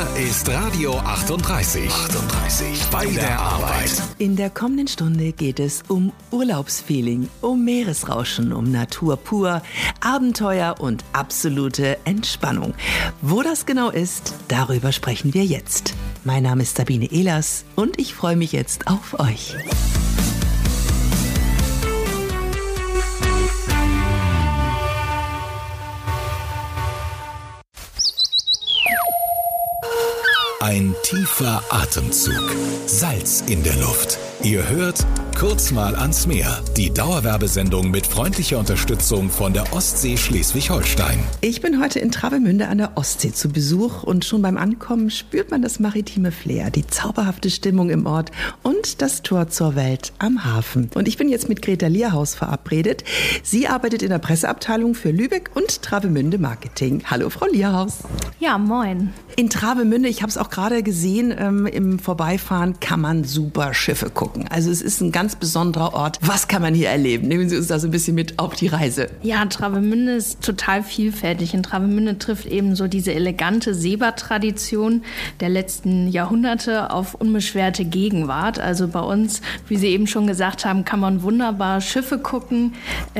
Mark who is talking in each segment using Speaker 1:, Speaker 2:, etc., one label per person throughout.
Speaker 1: ist Radio 38. Bei der Arbeit.
Speaker 2: In der kommenden Stunde geht es um Urlaubsfeeling, um Meeresrauschen, um Natur pur, Abenteuer und absolute Entspannung. Wo das genau ist, darüber sprechen wir jetzt. Mein Name ist Sabine Ehlers und ich freue mich jetzt auf euch.
Speaker 1: Ein tiefer Atemzug. Salz in der Luft. Ihr hört Kurz mal ans Meer. Die Dauerwerbesendung mit freundlicher Unterstützung von der Ostsee Schleswig-Holstein.
Speaker 2: Ich bin heute in Travemünde an der Ostsee zu Besuch und schon beim Ankommen spürt man das maritime Flair, die zauberhafte Stimmung im Ort und das Tor zur Welt am Hafen. Und ich bin jetzt mit Greta Lierhaus verabredet. Sie arbeitet in der Presseabteilung für Lübeck und Travemünde Marketing. Hallo, Frau Lierhaus.
Speaker 3: Ja, moin.
Speaker 2: In Travemünde, ich habe es auch gerade gesehen, im Vorbeifahren kann man super Schiffe gucken. Also es ist ein ganz besonderer Ort. Was kann man hier erleben? Nehmen Sie uns da so ein bisschen mit auf die Reise.
Speaker 3: Ja, Travemünde ist total vielfältig. In Travemünde trifft eben so diese elegante Seebad-Tradition der letzten Jahrhunderte auf unbeschwerte Gegenwart. Also bei uns, wie Sie eben schon gesagt haben, kann man wunderbar Schiffe gucken,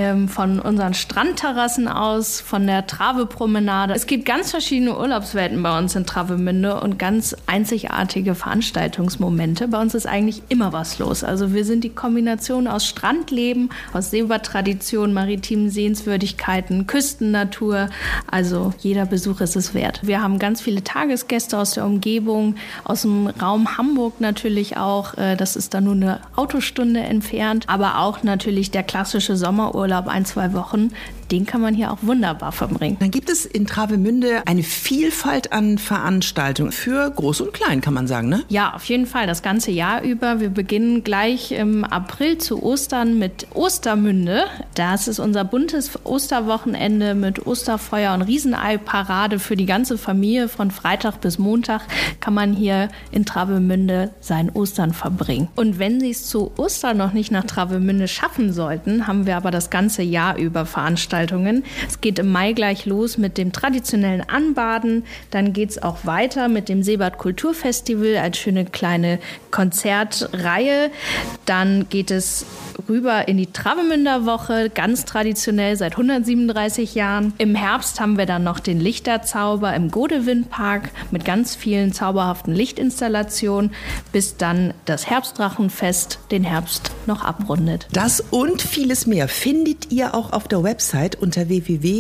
Speaker 3: von unseren Strandterrassen aus, von der Trave-Promenade. Es gibt ganz verschiedene Urlaubswelten bei uns in Travemünde und ganz einzigartige Veranstaltungsmomente. Bei uns ist eigentlich immer was los. Also wir sind die Kombination aus Strandleben, aus Seebad-Tradition, maritimen Sehenswürdigkeiten, Küstennatur. Also jeder Besuch ist es wert. Wir haben ganz viele Tagesgäste aus der Umgebung, aus dem Raum Hamburg natürlich auch. Das ist dann nur eine Autostunde entfernt. Aber auch natürlich der klassische Sommerurlaub, 1-2 Wochen. Den kann man hier auch wunderbar verbringen.
Speaker 2: Dann gibt es in Travemünde eine Vielfalt an Veranstaltungen für Groß und Klein, kann man sagen, ne?
Speaker 3: Ja, auf jeden Fall, das ganze Jahr über. Wir beginnen gleich im April zu Ostern mit Ostermünde. Das ist unser buntes Osterwochenende mit Osterfeuer und Riesenei-Parade für die ganze Familie. Von Freitag bis Montag kann man hier in Travemünde sein Ostern verbringen. Und wenn Sie es zu Ostern noch nicht nach Travemünde schaffen sollten, haben wir aber das ganze Jahr über Veranstaltungen. Es geht im Mai gleich los mit dem traditionellen Anbaden. Dann geht es auch weiter mit dem Seebad Kulturfestival als schöne kleine Konzertreihe. Dann geht es rüber in die Travemünder Woche, ganz traditionell seit 137 Jahren. Im Herbst haben wir dann noch den Lichterzauber im Godewindpark mit ganz vielen zauberhaften Lichtinstallationen, bis dann das Herbstdrachenfest den Herbst noch abrundet.
Speaker 2: Das und vieles mehr findet ihr auch auf der Website unter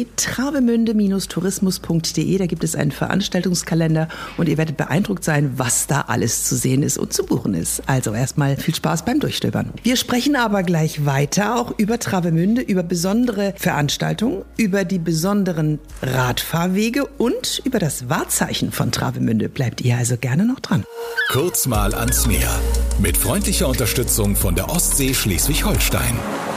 Speaker 2: www.travemünde-tourismus.de. Da gibt es einen Veranstaltungskalender und ihr werdet beeindruckt sein, was da alles zu sehen ist und zu buchen ist. Also erstmal viel Spaß beim Durchstöbern. Wir sprechen aber gleich weiter auch über Travemünde, über besondere Veranstaltungen, über die besonderen Radfahrwege und über das Wahrzeichen von Travemünde. Bleibt ihr also gerne noch dran.
Speaker 1: Kurz mal ans Meer. Mit freundlicher Unterstützung von der Ostsee Schleswig-Holstein.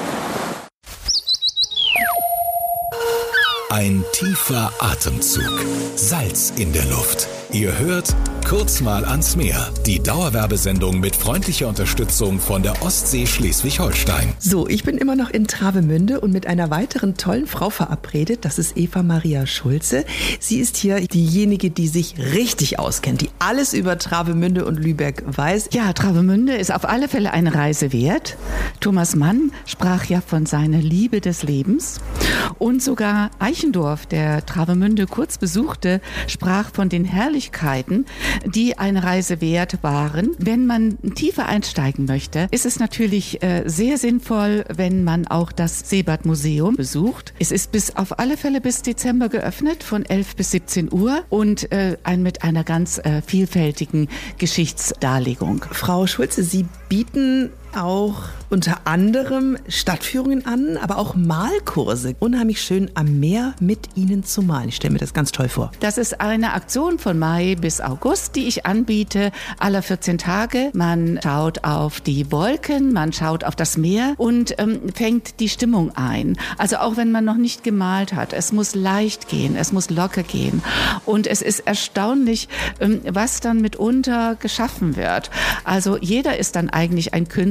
Speaker 1: Ein tiefer Atemzug. Salz in der Luft. Ihr hört Kurz mal ans Meer. Die Dauerwerbesendung mit freundlicher Unterstützung von der Ostsee Schleswig-Holstein.
Speaker 2: So, ich bin immer noch in Travemünde und mit einer weiteren tollen Frau verabredet. Das ist Eva Maria Schulze. Sie ist hier diejenige, die sich richtig auskennt, die alles über Travemünde und Lübeck weiß.
Speaker 4: Ja, Travemünde ist auf alle Fälle eine Reise wert. Thomas Mann sprach ja von seiner Liebe des Lebens. Und sogar Eichendorff, der Travemünde kurz besuchte, sprach von den Herrlichkeiten, die eine Reise wert waren. Wenn man tiefer einsteigen möchte, ist es natürlich sehr sinnvoll, wenn man auch das Seebadmuseum besucht. Es ist auf alle Fälle bis Dezember geöffnet, von 11 bis 17 Uhr und mit einer ganz vielfältigen Geschichtsdarlegung.
Speaker 2: Frau Schulze, Sie bieten auch unter anderem Stadtführungen an, aber auch Malkurse. Unheimlich schön am Meer mit Ihnen zu malen. Ich stelle mir das ganz toll vor.
Speaker 4: Das ist eine Aktion von Mai bis August, die ich anbiete, alle 14 Tage. Man schaut auf die Wolken, man schaut auf das Meer und fängt die Stimmung ein. Also auch wenn man noch nicht gemalt hat, es muss leicht gehen, es muss locker gehen. Und es ist erstaunlich, was dann mitunter geschaffen wird. Also jeder ist dann eigentlich ein Künstler,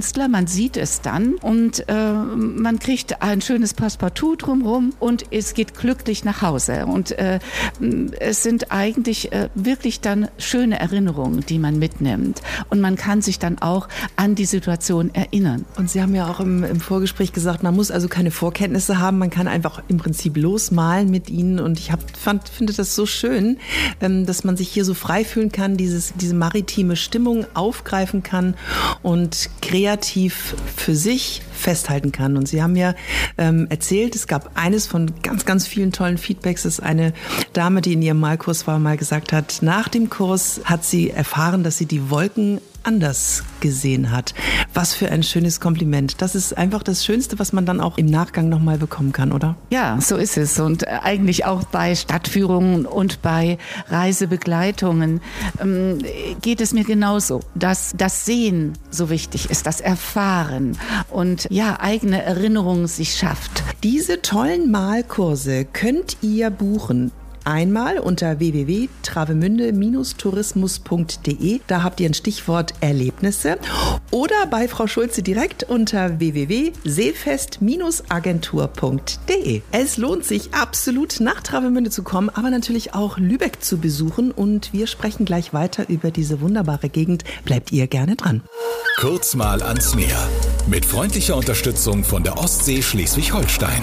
Speaker 4: Künstler, man sieht es dann und man kriegt ein schönes Passepartout drumherum und es geht glücklich nach Hause. Und es sind eigentlich wirklich dann schöne Erinnerungen, die man mitnimmt. Und man kann sich dann auch an die Situation erinnern.
Speaker 2: Und Sie haben ja auch im Vorgespräch gesagt, man muss also keine Vorkenntnisse haben, man kann einfach im Prinzip losmalen mit ihnen. Und ich finde das so schön, dass man sich hier so frei fühlen kann, diese maritime Stimmung aufgreifen kann und kreativ für sich festhalten kann. Und Sie haben ja erzählt, es gab eines von ganz, ganz vielen tollen Feedbacks, dass eine Dame, die in ihrem Malkurs war, mal gesagt hat, nach dem Kurs hat sie erfahren, dass sie die Wolken anders gesehen hat. Was für ein schönes Kompliment. Das ist einfach das Schönste, was man dann auch im Nachgang nochmal bekommen kann, oder?
Speaker 4: Ja, so ist es. Und eigentlich auch bei Stadtführungen und bei Reisebegleitungen geht es mir genauso, dass das Sehen so wichtig ist, das Erfahren und ja, eigene Erinnerungen sich schafft.
Speaker 2: Diese tollen Malkurse könnt ihr buchen. Einmal unter www.travemünde-tourismus.de. Da habt ihr ein Stichwort Erlebnisse. Oder bei Frau Schulze direkt unter www.seefest-agentur.de. Es lohnt sich absolut, nach Travemünde zu kommen, aber natürlich auch Lübeck zu besuchen. Und wir sprechen gleich weiter über diese wunderbare Gegend. Bleibt ihr gerne dran.
Speaker 1: Kurz mal ans Meer. Mit freundlicher Unterstützung von der Ostsee Schleswig-Holstein.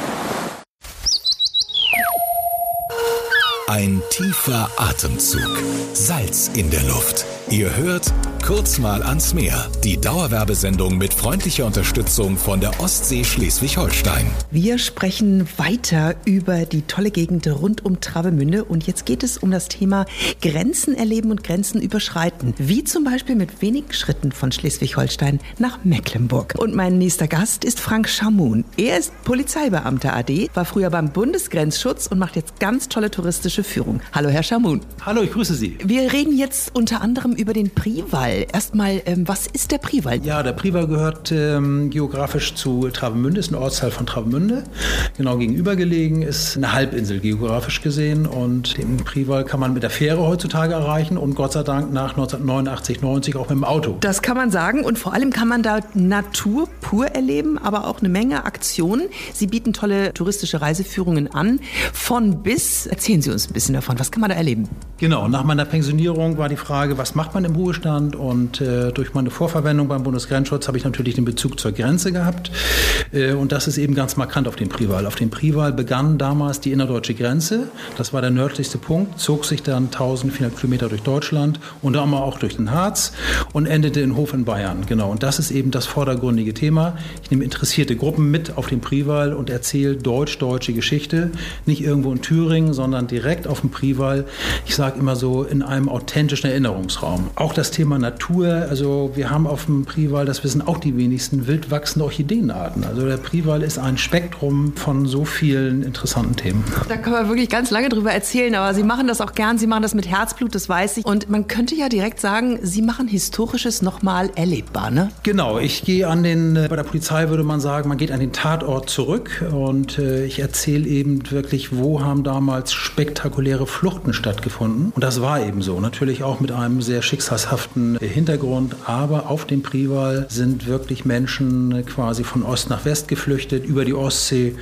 Speaker 1: Ein tiefer Atemzug. Salz in der Luft. Ihr hört Kurz mal ans Meer. Die Dauerwerbesendung mit freundlicher Unterstützung von der Ostsee Schleswig-Holstein.
Speaker 2: Wir sprechen weiter über die tolle Gegend rund um Travemünde. Und jetzt geht es um das Thema Grenzen erleben und Grenzen überschreiten. Wie zum Beispiel mit wenigen Schritten von Schleswig-Holstein nach Mecklenburg. Und mein nächster Gast ist Frank Schamun. Er ist Polizeibeamter AD, war früher beim Bundesgrenzschutz und macht jetzt ganz tolle touristische Führung. Hallo, Herr Schamun.
Speaker 5: Hallo, ich grüße Sie.
Speaker 2: Wir reden jetzt unter anderem über den Priwall. Erstmal, was ist der Priwall?
Speaker 5: Ja, der Priwall gehört geografisch zu Travemünde, ist ein Ortsteil von Travemünde. Genau gegenüber gelegen, ist eine Halbinsel geografisch gesehen. Und den Priwall kann man mit der Fähre heutzutage erreichen und Gott sei Dank nach 1989, 90 auch mit dem Auto.
Speaker 2: Das kann man sagen und vor allem kann man da Natur pur erleben, aber auch eine Menge Aktionen. Sie bieten tolle touristische Reiseführungen an. Von bis, erzählen Sie uns ein bisschen davon, was kann man da erleben?
Speaker 5: Genau, nach meiner Pensionierung war die Frage, was macht man im Ruhestand? Und durch meine Vorverwendung beim Bundesgrenzschutz habe ich natürlich den Bezug zur Grenze gehabt. Und das ist eben ganz markant auf dem Priwall. Auf dem Priwall begann damals die innerdeutsche Grenze. Das war der nördlichste Punkt, zog sich dann 1400 Kilometer durch Deutschland und dann auch durch den Harz und endete in Hof in Bayern. Genau, und das ist eben das vordergründige Thema. Ich nehme interessierte Gruppen mit auf den Priwall und erzähle deutsch-deutsche Geschichte. Nicht irgendwo in Thüringen, sondern direkt auf dem Priwall. Ich sage immer so, in einem authentischen Erinnerungsraum. Auch das Thema Natur, also wir haben auf dem Priwall, das wissen auch die wenigsten, wild wachsende Orchideenarten. Also der Priwall ist ein Spektrum von so vielen interessanten Themen.
Speaker 2: Da kann man wirklich ganz lange drüber erzählen, aber Sie machen das auch gern, Sie machen das mit Herzblut, das weiß ich. Und man könnte ja direkt sagen, Sie machen Historisches nochmal erlebbar, ne?
Speaker 5: Genau, ich gehe bei der Polizei würde man sagen, man geht an den Tatort zurück und ich erzähle eben wirklich, wo haben damals spektakuläre Fluchten stattgefunden. Und das war eben so, natürlich auch mit einem sehr schicksalshaften Hintergrund, aber auf dem Priwall sind wirklich Menschen quasi von Ost nach West geflüchtet, über die Ostsee,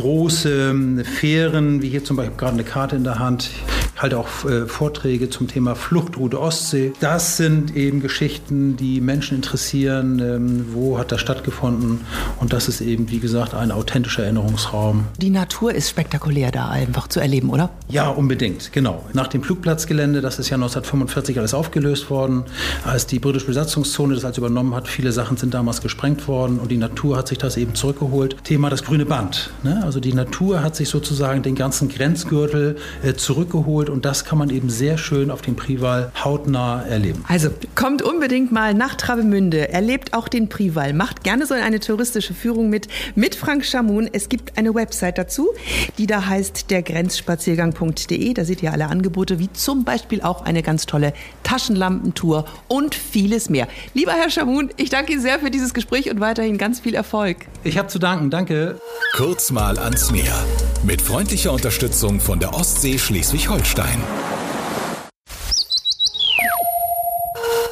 Speaker 5: große Fähren, wie hier zum Beispiel, gerade eine Karte in der Hand, ich halte auch Vorträge zum Thema Fluchtroute Ostsee. Das sind eben Geschichten, die Menschen interessieren, wo hat das stattgefunden und das ist eben, wie gesagt, ein authentischer Erinnerungsraum.
Speaker 2: Die Natur ist spektakulär da einfach zu erleben, oder?
Speaker 5: Ja, unbedingt, genau. Nach dem Flugplatzgelände, das ist ja 1945 alles aufgelöst worden, als die britische Besatzungszone das als übernommen hat. Viele Sachen sind damals gesprengt worden und die Natur hat sich das eben zurückgeholt. Thema das grüne Band. Ne? Also die Natur hat sich sozusagen den ganzen Grenzgürtel zurückgeholt und das kann man eben sehr schön auf dem Priwall hautnah erleben.
Speaker 2: Also kommt unbedingt mal nach Travemünde, erlebt auch den Priwall, macht gerne so eine touristische Führung mit Frank Schamun. Es gibt eine Website dazu, die da heißt dergrenzspaziergang.de. Da seht ihr alle Angebote, wie zum Beispiel auch eine ganz tolle Taschenlampentour und vieles mehr. Lieber Herr Schamun, ich danke Ihnen sehr für dieses Gespräch und weiterhin ganz viel Erfolg.
Speaker 5: Ich habe zu danken, danke.
Speaker 1: Kurz mal ans Meer. Mit freundlicher Unterstützung von der Ostsee Schleswig-Holstein.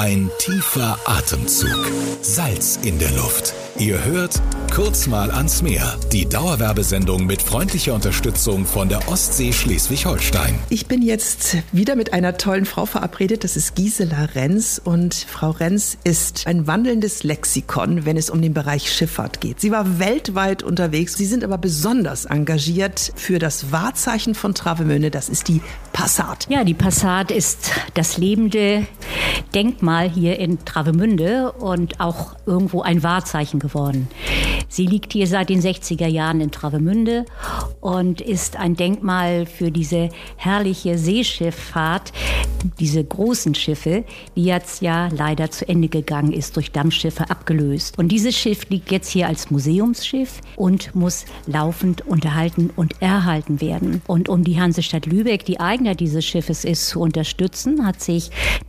Speaker 1: Ein tiefer Atemzug. Salz in der Luft. Ihr hört Kurz mal ans Meer. Die Dauerwerbesendung mit freundlicher Unterstützung von der Ostsee Schleswig-Holstein.
Speaker 2: Ich bin jetzt wieder mit einer tollen Frau verabredet. Das ist Gisela Renz. Und Frau Renz ist ein wandelndes Lexikon, wenn es um den Bereich Schifffahrt geht. Sie war weltweit unterwegs. Sie sind aber besonders engagiert für das Wahrzeichen von Travemünde. Das ist die Passat.
Speaker 6: Ja, die Passat ist das lebende Denkmal hier in Travemünde und auch irgendwo ein Wahrzeichen geworden. Sie liegt hier seit den 60er Jahren in Travemünde und ist ein Denkmal für diese herrliche Seeschifffahrt, diese großen Schiffe, die jetzt ja leider zu Ende gegangen ist, durch Dampfschiffe abgelöst. Und dieses Schiff liegt jetzt hier als Museumsschiff und muss laufend unterhalten und erhalten werden. Und um die Hansestadt Lübeck, die Eigner dieses Schiffes ist, zu unterstützen, hat sich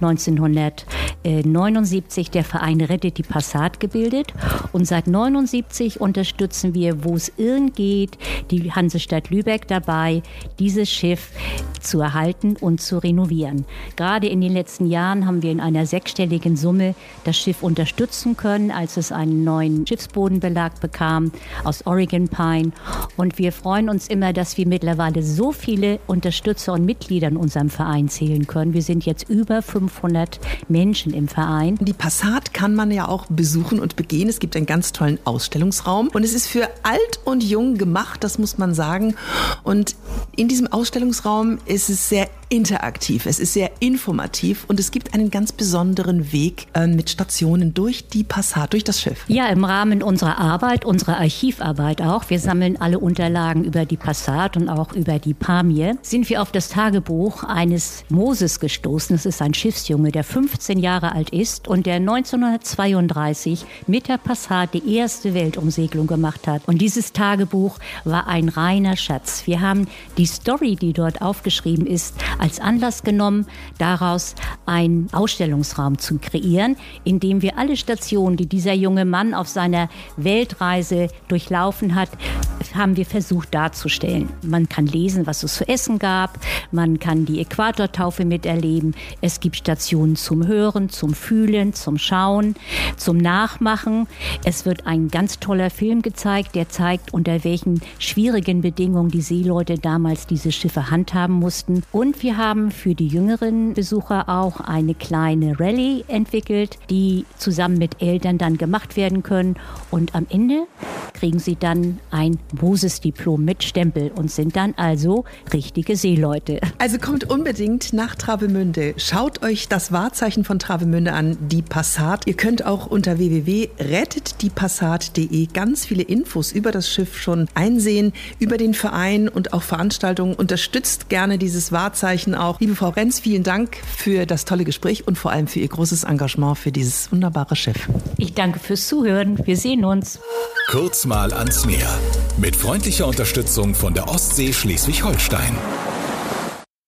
Speaker 6: 1979 der Verein Rettet die Passat gebildet. Und seit 1979 unterstützen wir, wo es irgend geht, die Hansestadt Lübeck dabei, dieses Schiff zu erhalten und zu renovieren. Gerade in den letzten Jahren haben wir in einer 6-stelligen Summe das Schiff unterstützen können, als es einen neuen Schiffsbodenbelag bekam aus Oregon Pine. Und wir freuen uns immer, dass wir mittlerweile so viele Unterstützer und Mitglieder in unserem Verein zählen können. Wir sind jetzt über 500 Menschen im Verein.
Speaker 2: Die Passat kann man ja auch besuchen und begehen. Es gibt einen ganz tollen Ausstellungsraum und es ist für alt und jung gemacht, das muss man sagen. Und in diesem Ausstellungsraum ist es sehr interaktiv, es ist sehr informativ und es gibt einen ganz besonderen Weg mit Stationen durch die Passat, durch das Schiff.
Speaker 6: Ja, im Rahmen unserer Arbeit, unserer Archivarbeit auch, wir sammeln alle Unterlagen über die Passat und auch über die Pamir, sind wir auf das Tagebuch eines Moses gestoßen. Das ist ein Schiffsjunge, der 15 Jahre alt ist und der 1932 mit der Passat die erste Weltumsegelung gemacht hat. Und dieses Tagebuch war ein reiner Schatz. Wir haben die Story, die dort aufgeschrieben ist, als Anlass genommen, daraus einen Ausstellungsraum zu kreieren, in dem wir alle Stationen, die dieser junge Mann auf seiner Weltreise durchlaufen hat, haben wir versucht darzustellen. Man kann lesen, was es zu essen gab, man kann die Äquatortaufe miterleben, es gibt Stationen zum Hören, zum Fühlen, zum Schauen, zum Nachmachen. Es wird ein ganz toller Film gezeigt, der zeigt, unter welchen schwierigen Bedingungen die Seeleute damals diese Schiffe handhaben mussten. Und wir haben für die jüngeren Besucher auch eine kleine Rallye entwickelt, die zusammen mit Eltern dann gemacht werden können. Und am Ende kriegen sie dann ein Moses-Diplom mit Stempel und sind dann also richtige Seeleute.
Speaker 2: Also kommt unbedingt nach Travemünde. Schaut euch das Wahrzeichen von Travemünde an, die Passat. Ihr könnt auch unter www.rettetdiepassat.de ganz viele Infos über das Schiff schon einsehen, über den Verein und auch Veranstaltungen. Unterstützt gerne dieses Wahrzeichen auch. Liebe Frau Renz, vielen Dank für das tolle Gespräch und vor allem für Ihr großes Engagement für dieses wunderbare Schiff.
Speaker 6: Ich danke fürs Zuhören. Wir sehen uns.
Speaker 1: Kurz mal ans Meer. Mit freundlicher Unterstützung von der Ostsee Schleswig-Holstein.